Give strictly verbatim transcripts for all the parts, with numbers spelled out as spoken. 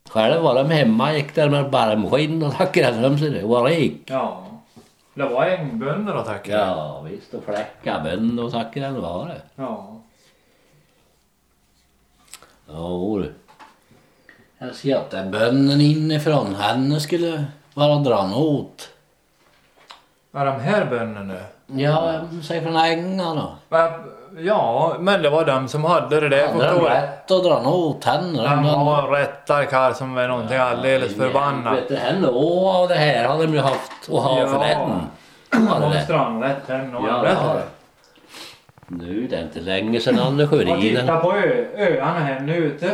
Själv var de hemma, gick där med barmskinn och tackade dem sig det var rik. Ja. Det var ängbönder att tacka. Ja, visst, och fläcka bönder och tackade den var det. Ja. Ja, du. Jag ser att den bönnen inifrån henne skulle vara dran åt. Är de här bönderna? Ja, säg från ängarna. Ja, men det var de som hade det där. Hade de rätt att dra åt henne? De har rättar karl som är någonting ja, alldeles förbannat. Vet du, henne och det här hade de ju haft och ha ja. för den. Ja, de strandrätt henne och ja, ja, nu det är inte länge sedan han sköt i den. Titta på ö, öarna här ute.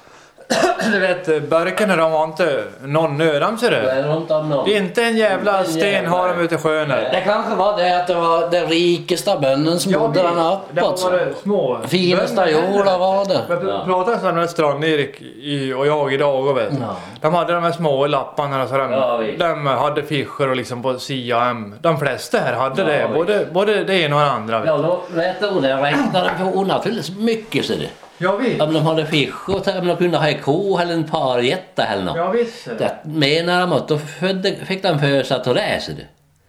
Du vet, börkarna de har inte någon nödam ser du. Inte en jävla sten har de ute i sjön. Det kanske var det att det var den rikaste bönnen som ja, bodde där uppe. Det var det små. Finaste jorda var det. Jag ja. pratade med Strand-Erik och jag idag och vet. Ja. De hade de här små lapparna så de, ja, de hade fischer och liksom på C A M. De flesta här hade ja, det. Både, både det ena och det andra. Vet. Ja, då vet du, det räknade på onaturligt mycket så det. Ja, visst. Om de hade fisk och om de kunde ha en ko eller en par jätta eller något. Ja, visst. Det menar de att då fick de fösa till det. Så det.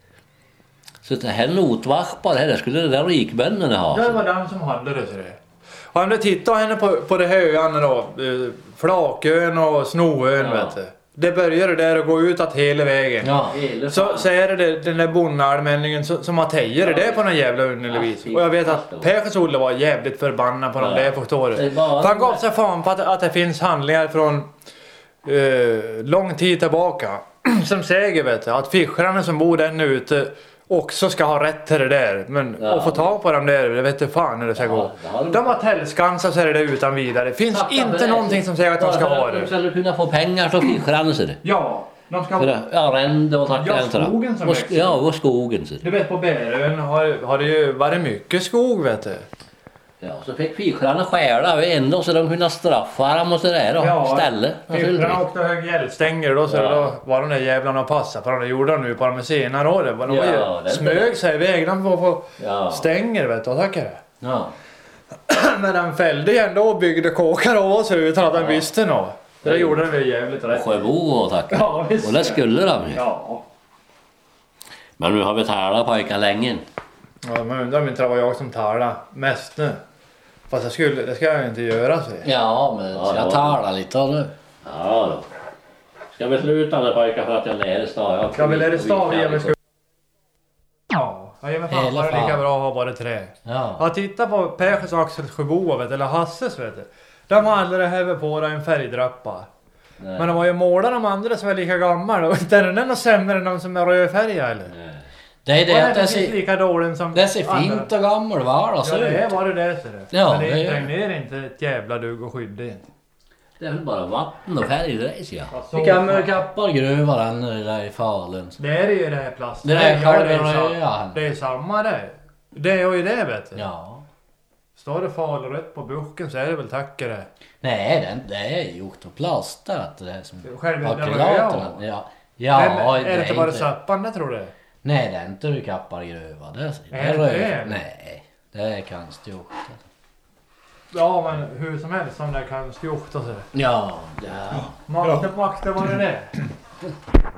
Så det här notvackbar här, det skulle det där rikbönderna ha. Ja, det var de som hade det. Så det. Och om du tittar henne på, på det här öarna då, Flakön och Snoön ja. vet du. Det började där och gå ut att hela vägen. Ja, hela så, så är det den där bonnallmänningen som, som har tejer ja, det på någon jävla underlig vis. Och jag vet att Pekers Olle var jävligt förbannad på ja. de där faktorer. Han gav sig fan på att, att det finns handlingar från uh, lång tid tillbaka. Som säger vet du, att fiskarna som bor där ute också ska ha rätt till det där. Men ja. att få tag på dem där, det vet du fan hur det ska ja, gå. Det de har tällskansar så är det där utan vidare. Det finns Tack inte någonting som säger att de ska ha det. De ska kunna få pengar för fiskarna så det. Ja, de ska ha arrende och tacka. Ja, skogen som och, ja, och skogen så det. Du vet på Bärön har, har det ju varit mycket skog vet du. Ja, så fick fiskarna skära ändå så de kunde straffa dem och sådär och ja, ställe. Fiskarna åkte hög hjälpstänger då så ja. då var de där jävlarna och passade på dem. Det gjorde de nu på de senare åren. De ja, var ju smög sig iväg de på, på ja. stänger vet du och tackar det. Ja. Men de fällde ju ändå och byggde kåkar av oss utan att de ja. visste något. Det gjorde de ju jävligt rätt. Sjöbo och tackar. Ja, och det skulle de ju. Ja. Men nu har vi talat pojkar länge. Ja, men undrar om inte det var jag som talade mest nu. Fast jag skulle, det ska jag ju inte göra så. Ja, men ska jag tala lite nu? Ja då. Ska vi sluta nu pojkar för att jag lär stav? Ska vi lära stav igen? Vi ska... Ja, jag ger mig fan var det lika bra att ha bara trä. Ja. Jag tittar på Pekers Axel Sjöbo vet eller Hasses vet du. De har aldrig hävt på en färgdrappa. Nej. Men de var ju målat de andra som är lika gamla. Och inte är den något sämre än de som är rödfärga eller? Nej. Det är det, det att det ser, lika dåligt som det ser fint och gammal var det. Ja, det är vad det är så det. Ja, men det, det impregnerar inte ett jävla dugg och skyddar inte. Det är väl bara vatten och färg det är ja. ja vi kan med kappar gruva den där i Falun. Det är ju det här plast. Det är själva ja. Det är samma det. Det är ju det vet du. Ja. Står det falrött på burken så är det väl tackare. Nej, det är gjort av plast det är som själva den ja. Ja. Ja, men, är det, det inte bara inte... sappande tror du? Nej, det är inte du kappar gruva. Det är, det är, är det det? Nej, det är konstgjort. Ja, men hur som helst som det är konstgjort och så. Ja, ja. Makten, makten var det det.